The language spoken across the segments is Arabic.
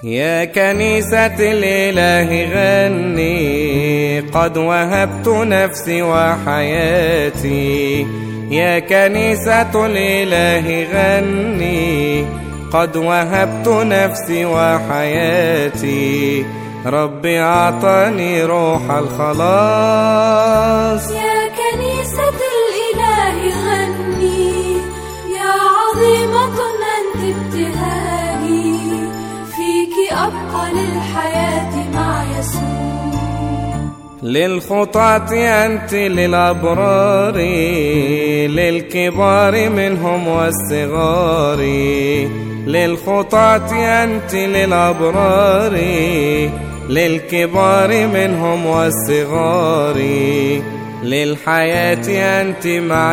يا كنيسة الإله غني، قد وهبت نفسي وحياتي. يا كنيسة الإله غني، قد وهبت نفسي وحياتي. ربي أعطاني روح الخلاص. يا كنيسة الإله غني، يا عظيمة أنت ابتهاجي، فيك أبقى للحياة مع يسوع. للخطاة أنت للأبرار، للكبار منهم والصغار. للخطاة أنت للأبرار، للكبار منهم والصغار. للحياة أنت مع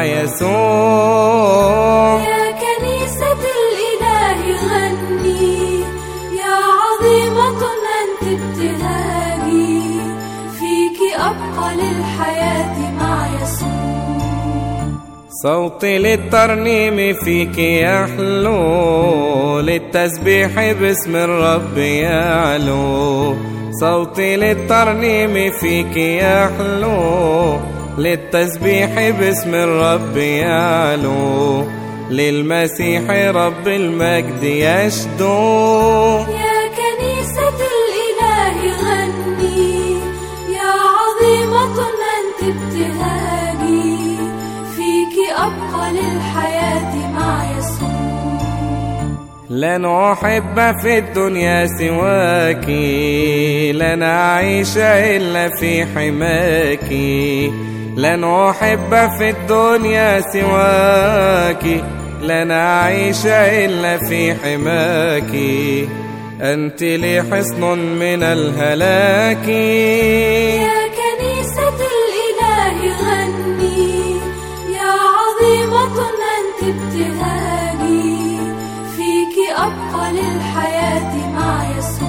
يسوع. يا كنيسة الإله غني، يا عظيمة أنت ابتهاجي، فيك أبقى للحياة مع يسوع. صوتي للترنيم فيك يحلو، للتسبيح باسم الرب يعلو. صوتي للترنيم فيك يحلو، للتسبيح باسم الرب يعلو. للمسيح رب المجد يشدو. يا كنيسة الإله غني، يا عظيمة أنت ابتهاجي، فيك أبقى للحياة مع يسوع. لن أحب في الدنيا سواك، لن أعيش إلا في حماك. لن أحب في الدنيا سواك، لن أعيش إلا في حماك. أنت لي حصن من الهلاك. يا كنيسة الإله غني، يا عظيمة أنت ابتهاجي، فيك أبقى للحياة مع يسوع.